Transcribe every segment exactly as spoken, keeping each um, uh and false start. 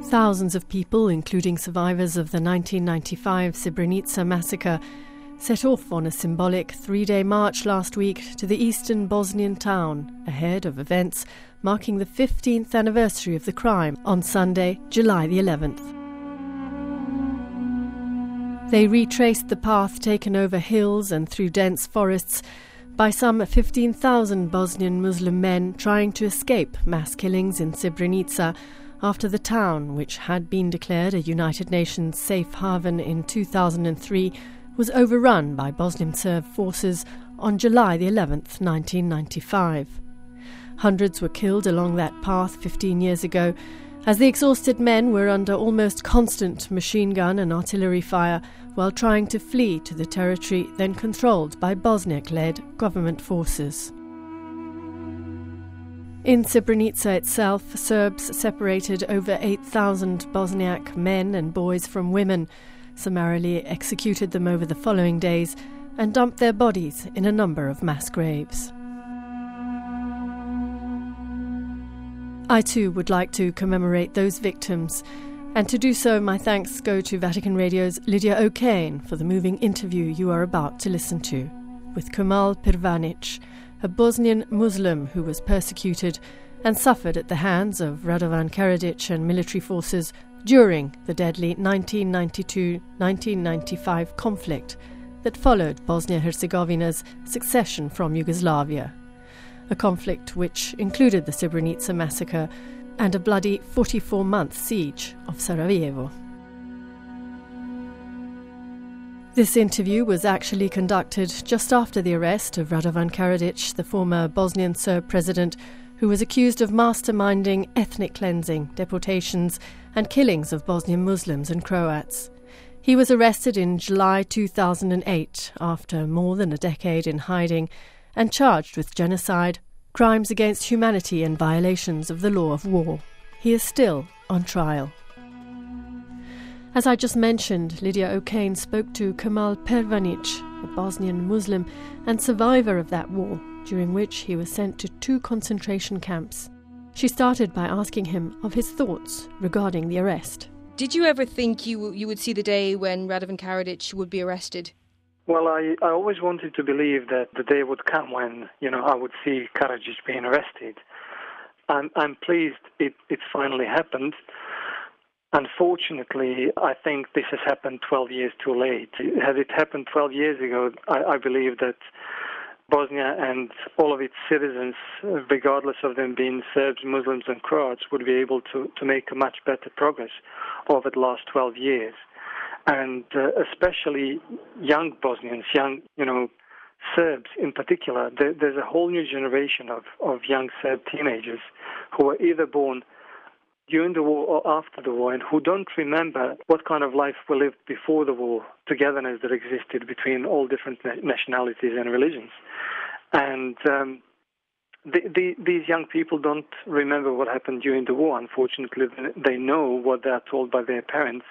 Thousands of people, including survivors of the nineteen ninety-five Srebrenica massacre, set off on a symbolic three-day march last week to the eastern Bosnian town, ahead of events marking the fifteenth anniversary of the crime on Sunday, July the eleventh. They retraced the path taken over hills and through dense forests by some fifteen thousand Bosnian Muslim men trying to escape mass killings in Srebrenica after the town, which had been declared a United Nations safe haven in two thousand three, was overrun by Bosnian Serb forces on July the eleventh, nineteen ninety-five. Hundreds were killed along that path fifteen years ago, as the exhausted men were under almost constant machine gun and artillery fire while trying to flee to the territory then controlled by Bosniak-led government forces. In Srebrenica itself, Serbs separated over eight thousand Bosniak men and boys from women, summarily executed them over the following days, and dumped their bodies in a number of mass graves. I too would like to commemorate those victims, and to do so my thanks go to Vatican Radio's Lydia O'Kane for the moving interview you are about to listen to, with Kemal Pervanic, a Bosnian Muslim who was persecuted and suffered at the hands of Radovan Karadzic and military forces during the deadly nineteen ninety-two nineteen ninety-five conflict that followed Bosnia-Herzegovina's succession from Yugoslavia. A conflict which included the Srebrenica massacre and a bloody forty-four-month siege of Sarajevo. This interview was actually conducted just after the arrest of Radovan Karadzic, the former Bosnian Serb president, who was accused of masterminding ethnic cleansing, deportations and killings of Bosnian Muslims and Croats. He was arrested in July two thousand eight after more than a decade in hiding and charged with genocide, crimes against humanity and violations of the law of war. He is still on trial. As I just mentioned, Lydia O'Kane spoke to Kemal Pervanic, a Bosnian Muslim and survivor of that war, during which he was sent to two concentration camps. She started by asking him of his thoughts regarding the arrest. Did you ever think you you would see the day when Radovan Karadzic would be arrested? Well, I, I always wanted to believe that the day would come when, you know, I would see Karadzic being arrested. I'm, I'm pleased it, it's finally happened. Unfortunately, I think this has happened twelve years too late. Had it happened twelve years ago, I, I believe that Bosnia and all of its citizens, regardless of them being Serbs, Muslims and Croats, would be able to, to make a much better progress over the last twelve years. And uh, especially young Bosnians, young, you know, Serbs in particular. There, there's a whole new generation of, of young Serb teenagers who were either born during the war or after the war and who don't remember what kind of life we lived before the war, togetherness that existed between all different nationalities and religions. And um, the, the, these young people don't remember what happened during the war. Unfortunately, they know what they are told by their parents.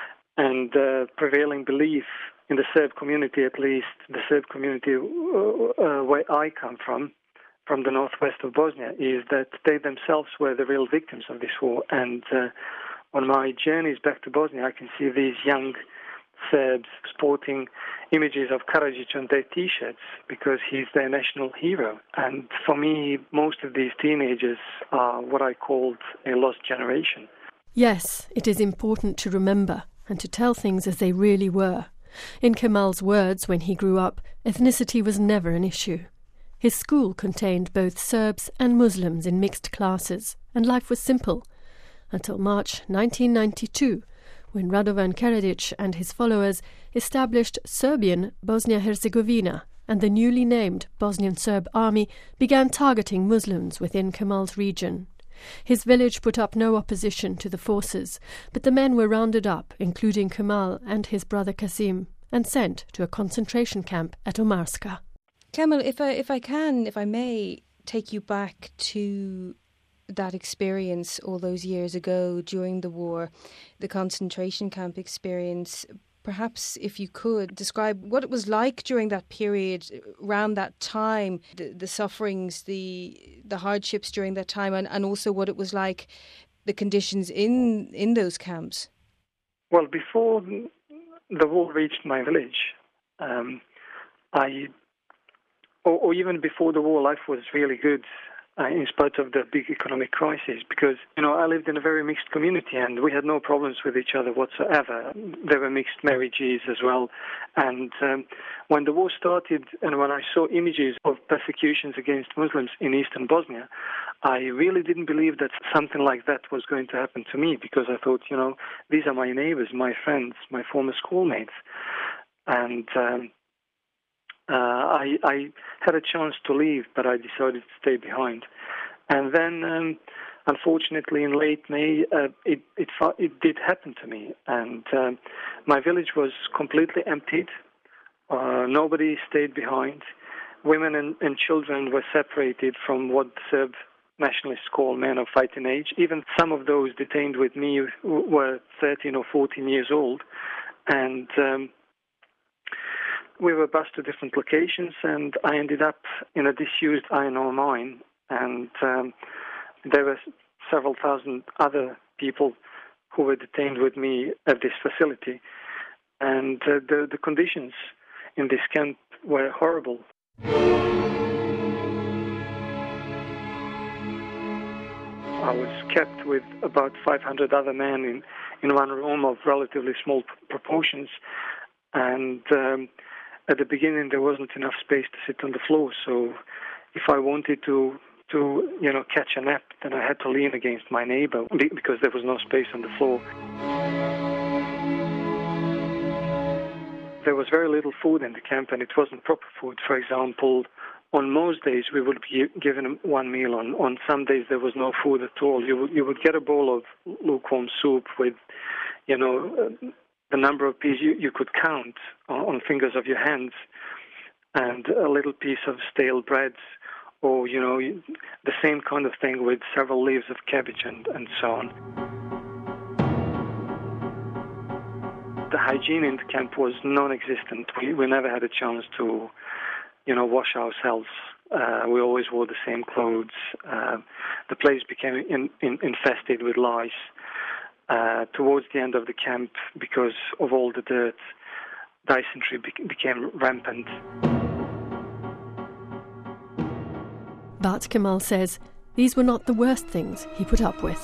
And the uh, prevailing belief in the Serb community, at least the Serb community uh, uh, where I come from, from the northwest of Bosnia, is that they themselves were the real victims of this war. And uh, on my journeys back to Bosnia, I can see these young Serbs sporting images of Karadzic on their T-shirts because he's their national hero. And for me, most of these teenagers are what I called a lost generation. Yes, it is important to remember and to tell things as they really were. In Kemal's words, when he grew up, ethnicity was never an issue. His school contained both Serbs and Muslims in mixed classes, and life was simple, until March nineteen ninety-two, when Radovan Karadzic and his followers established Serbian Bosnia-Herzegovina, and the newly named Bosnian Serb Army began targeting Muslims within Kemal's region. His village put up no opposition to the forces, but the men were rounded up, including Kemal and his brother Kasim, and sent to a concentration camp at Omarska. Kemal, if I if I can, if I may, take you back to that experience all those years ago during the war, the concentration camp experience. Perhaps if you could describe what it was like during that period, around that time, the, the sufferings, the the hardships during that time, and, and also what it was like the conditions in, in those camps? Well, before the war reached my village, um, I, or, or even before the war, life was really good. Uh, in spite of the big economic crisis, because, you know, I lived in a very mixed community and we had no problems with each other whatsoever. There were mixed marriages as well. And um, when the war started and when I saw images of persecutions against Muslims in eastern Bosnia, I really didn't believe that something like that was going to happen to me, because I thought, you know, these are my neighbors, my friends, my former schoolmates. And um, Uh, I, I had a chance to leave, but I decided to stay behind. And then, um, unfortunately, in late May, uh, it, it it did happen to me, and um, my village was completely emptied. Uh, nobody stayed behind. Women and, and children were separated from what Serb nationalists call men of fighting age. Even some of those detained with me were thirteen or fourteen years old, and um, we were bused to different locations, and I ended up in a disused iron ore mine, and um, there were several thousand other people who were detained with me at this facility, and uh, the, the conditions in this camp were horrible. I was kept with about five hundred other men in, in one room of relatively small proportions, and um, at the beginning, there wasn't enough space to sit on the floor, so if I wanted to, to you know, catch a nap, then I had to lean against my neighbor because there was no space on the floor. There was very little food in the camp, and it wasn't proper food. For example, on most days, we would be given one meal. On, on some days, there was no food at all. You would, you would get a bowl of lukewarm soup with, you know, uh, the number of pieces you, you could count on, on fingers of your hands, and a little piece of stale bread, or, you know, the same kind of thing with several leaves of cabbage and, and so on. The hygiene in the camp was non-existent. We, we never had a chance to, you know, wash ourselves. Uh, we always wore the same clothes. Uh, the place became in, in, infested with lice. Uh, towards the end of the camp, because of all the dirt, dysentery be- became rampant. But Kemal says these were not the worst things he put up with.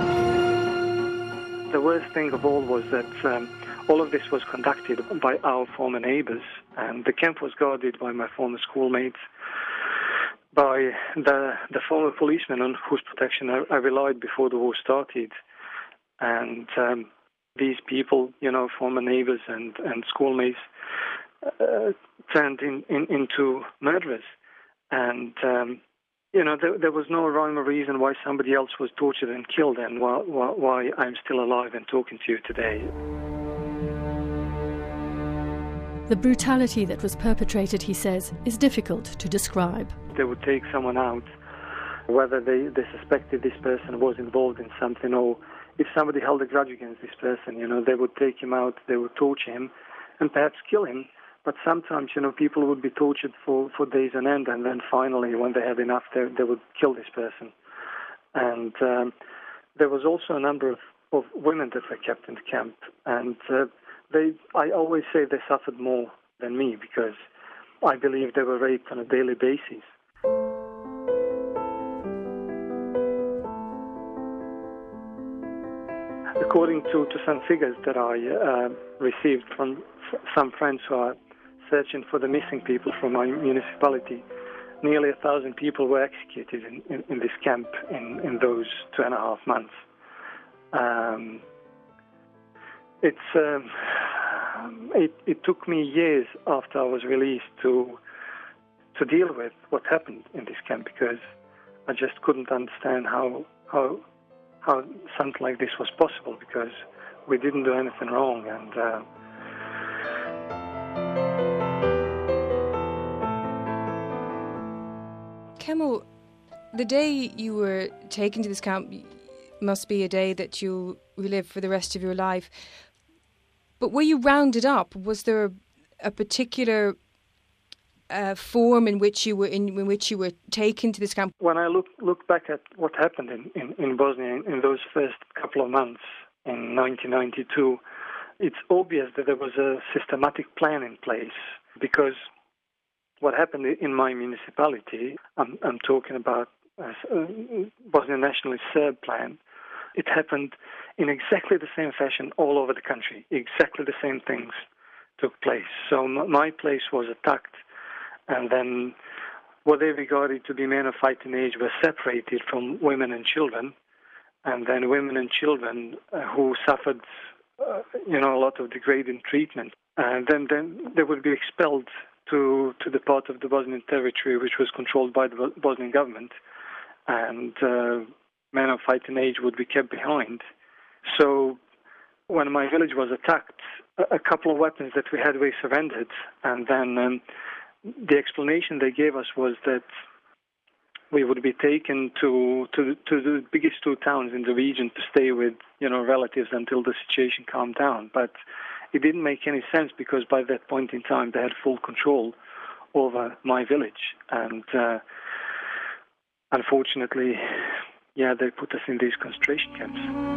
The worst thing of all was that um, all of this was conducted by our former neighbors, and the camp was guarded by my former schoolmates, by the, the former policemen on whose protection I, I relied before the war started. And um, these people, you know, former neighbors and, and schoolmates, uh, turned in, in, into murderers. And, um, you know, there, there was no rhyme or reason why somebody else was tortured and killed, and why, why, why I'm still alive and talking to you today. The brutality that was perpetrated, he says, is difficult to describe. They would take someone out, whether they, they suspected this person was involved in something, or if somebody held a grudge against this person, you know, they would take him out, they would torture him, and perhaps kill him. But sometimes, you know, people would be tortured for, for days on end, and then finally, when they had enough, they, they would kill this person. And um, there was also a number of, of women that were kept in the camp, and uh, they, I always say they suffered more than me, because I believe they were raped on a daily basis. According to, to some figures that I uh, received from f- some friends who are searching for the missing people from my municipality, nearly a thousand people were executed in, in, in this camp in, in those two and a half months. Um, it's um, it, it took me years after I was released to to deal with what happened in this camp, because I just couldn't understand how how how something like this was possible, because we didn't do anything wrong. And uh, Kemal, the day you were taken to this camp must be a day that you'll relive for the rest of your life. But were you rounded up? Was there a particular uh, form in which you were in, in which you were taken to this camp? When I look look back at what happened in, in, in Bosnia in, in those first couple of months in nineteen ninety-two, it's obvious that there was a systematic plan in place, because what happened in my municipality, I'm, I'm talking about uh, Bosnian Nationalist Serb plan, it happened in exactly the same fashion all over the country. Exactly the same things took place. So my place was attacked, and then what they regarded to be men of fighting age were separated from women and children, and then women and children uh, who suffered, uh, you know, a lot of degrading treatment, and then, then they would be expelled to to the part of the Bosnian territory which was controlled by the Bosnian government, and uh, men of fighting age would be kept behind. So when my village was attacked, a couple of weapons that we had, we surrendered. And then um, the explanation they gave us was that we would be taken to, to to the biggest two towns in the region to stay with, you know, relatives until the situation calmed down. But it didn't make any sense, because by that point in time they had full control over my village. And uh, unfortunately, yeah, they put us in these concentration camps.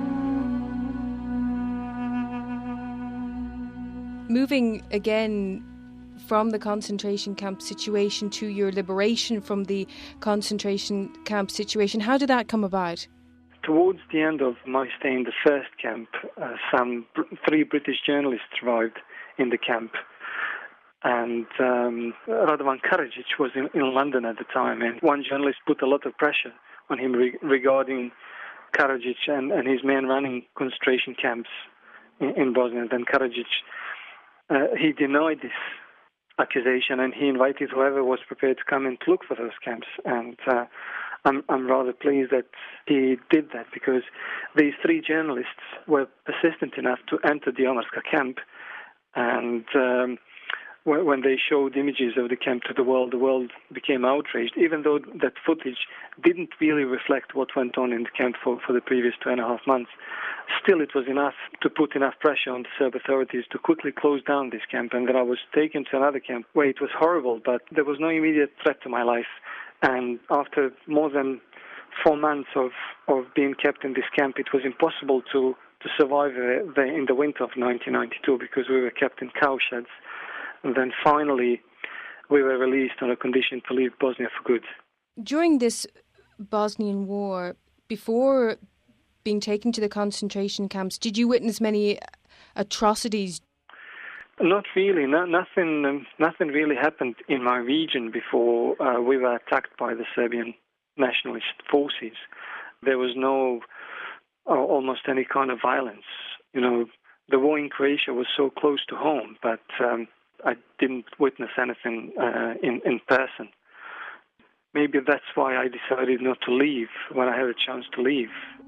Moving again from the concentration camp situation to your liberation from the concentration camp situation, how did that come about? Towards the end of my stay in the first camp, uh, some br- three British journalists arrived in the camp. And um, Radovan Karadzic was in, in London at the time, and one journalist put a lot of pressure on him re- regarding Karadzic and, and his men running concentration camps in, in Bosnia. Then Karadzic, uh, he denied this accusation, and he invited whoever was prepared to come and look for those camps. And uh, I'm, I'm rather pleased that he did that, because these three journalists were persistent enough to enter the Omarska camp, and um, when they showed images of the camp to the world, the world became outraged, even though that footage didn't really reflect what went on in the camp for, for the previous two and a half months. Still, it was enough to put enough pressure on the Serb authorities to quickly close down this camp. And then I was taken to another camp where it was horrible, but there was no immediate threat to my life. And after more than four months of, of being kept in this camp, it was impossible to, to survive uh, the, in the winter of nineteen ninety-two, because we were kept in cow sheds. And then finally, we were released on a condition to leave Bosnia for good. During this Bosnian war, before being taken to the concentration camps, did you witness many atrocities? Not really. No, nothing. Um, nothing really happened in my region before uh, we were attacked by the Serbian nationalist forces. There was no, uh, almost any kind of violence. You know, the war in Croatia was so close to home, but um, I didn't witness anything uh, in, in person. Maybe that's why I decided not to leave when I had a chance to leave.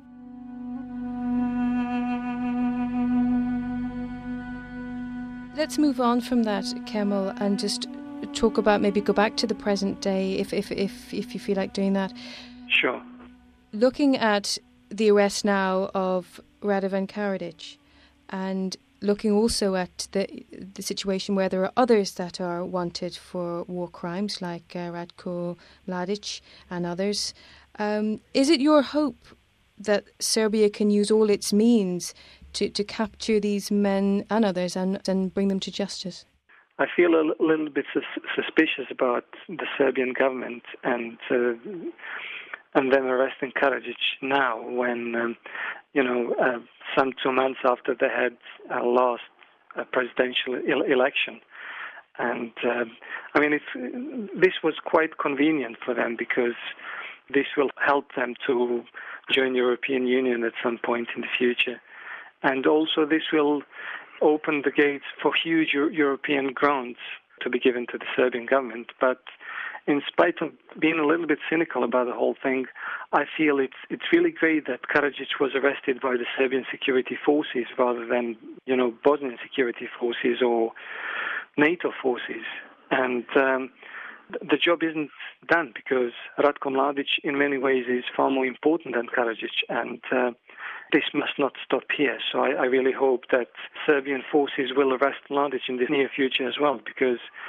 Let's move on from that, Kemal, and just talk about, maybe go back to the present day, if if if, if you feel like doing that. Sure. Looking at the arrest now of Radovan Karadzic, and looking also at the the situation where there are others that are wanted for war crimes, like uh, Ratko Mladic and others. Um, is it your hope that Serbia can use all its means to, to capture these men and others and, and bring them to justice? I feel a l- little bit sus- suspicious about the Serbian government and uh, and them arresting Karadzic now, when um, you know uh, some two months after they had uh, lost a presidential ele- election. And uh, I mean, it's, this was quite convenient for them, because this will help them to join the European Union at some point in the future. And also this will open the gates for huge Euro- European grants to be given to the Serbian government. But in spite of being a little bit cynical about the whole thing, I feel it's it's really great that Karadzic was arrested by the Serbian security forces rather than, you know, Bosnian security forces or NATO forces. And um, the job isn't done, because Ratko Mladic in many ways is far more important than Karadzic, and uh, this must not stop here. So I, I really hope that Serbian forces will arrest Mladic in the near future as well, because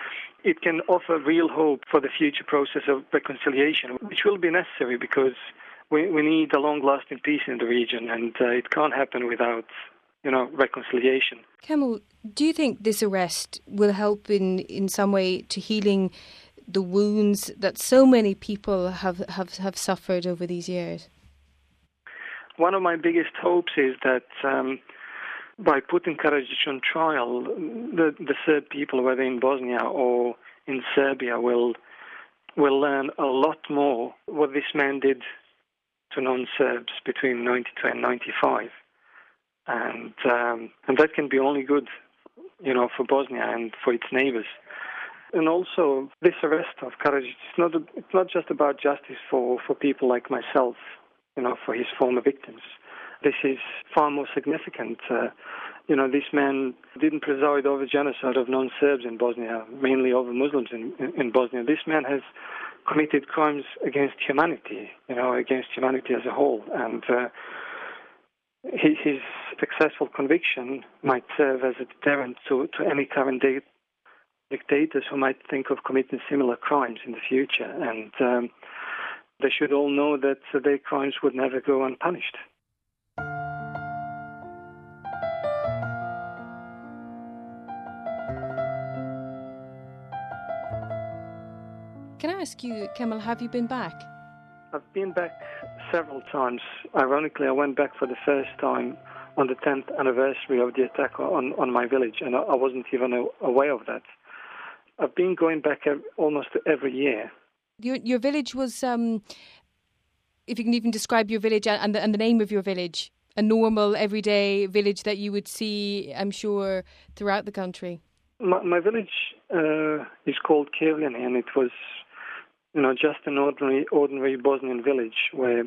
it can offer real hope for the future process of reconciliation, which will be necessary because we, we need a long-lasting peace in the region, and uh, it can't happen without, you know, reconciliation. Kemal, do you think this arrest will help in, in some way to healing the wounds that so many people have, have, have suffered over these years? One of my biggest hopes is that um, by putting Karadzic on trial, the, the Serb people, whether in Bosnia or in Serbia, will will learn a lot more what this man did to non-Serbs between ninety-two and ninety-five. And um, and that can be only good, you know, for Bosnia and for its neighbours. And also, this arrest of Karadzic, it's not, a, it's not just about justice for, for people like myself, you know, for his former victims. This is far more significant. Uh, you know, this man didn't preside over genocide of non-Serbs in Bosnia, mainly over Muslims in, in, in Bosnia. This man has committed crimes against humanity, you know, against humanity as a whole. And uh, his, his successful conviction might serve as a deterrent to, to any current day dictators who might think of committing similar crimes in the future. And um, they should all know that uh, their crimes would never go unpunished. Can I ask you, Kemal, have you been back? I've been back several times. Ironically, I went back for the first time on the tenth anniversary of the attack on, on my village, and I, I wasn't even aware of that. I've been going back almost every year. Your your village was, um, if you can even describe your village and the, and the name of your village, a normal, everyday village that you would see, I'm sure, throughout the country. My, my village uh, is called Kevljani, and it was, you know, just an ordinary, ordinary Bosnian village where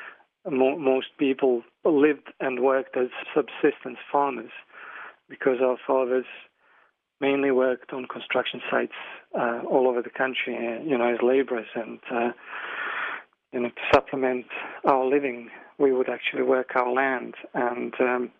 mo- most people lived and worked as subsistence farmers, because our fathers mainly worked on construction sites uh, all over the country, uh, you know, as labourers, and uh, you know, to supplement our living, we would actually work our land, and um,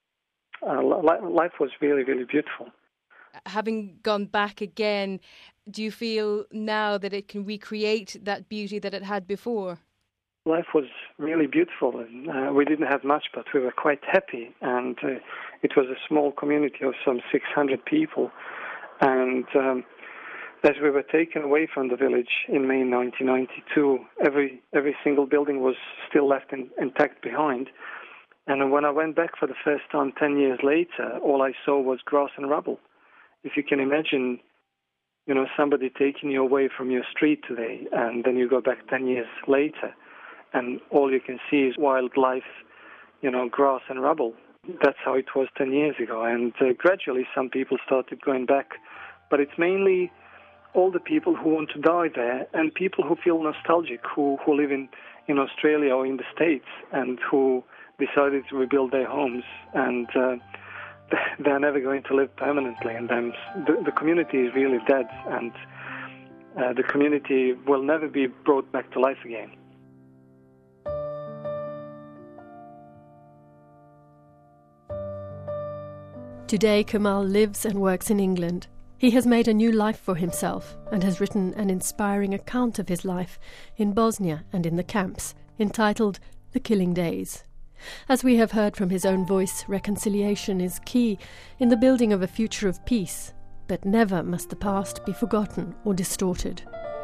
uh, li- life was really, really beautiful. Having gone back again, do you feel now that it can recreate that beauty that it had before? Life was really beautiful, and uh, we didn't have much, but we were quite happy. And uh, it was a small community of some six hundred people. And um, as we were taken away from the village in May nineteen ninety-two, every every single building was still left in, intact behind. And when I went back for the first time ten years later, all I saw was grass and rubble. If you can imagine, you know, somebody taking you away from your street today, and then you go back ten years later, and all you can see is wildlife, you know, grass and rubble. That's how it was ten years ago. And uh, gradually some people started going back. But it's mainly all the people who want to die there, and people who feel nostalgic, who, who live in, in Australia or in the States, and who decided to rebuild their homes. And uh, they're never going to live permanently in them. The, the community is really dead, and uh, the community will never be brought back to life again. Today, Kemal lives and works in England. He has made a new life for himself and has written an inspiring account of his life in Bosnia and in the camps, entitled The Killing Days. As we have heard from his own voice, reconciliation is key in the building of a future of peace, but never must the past be forgotten or distorted.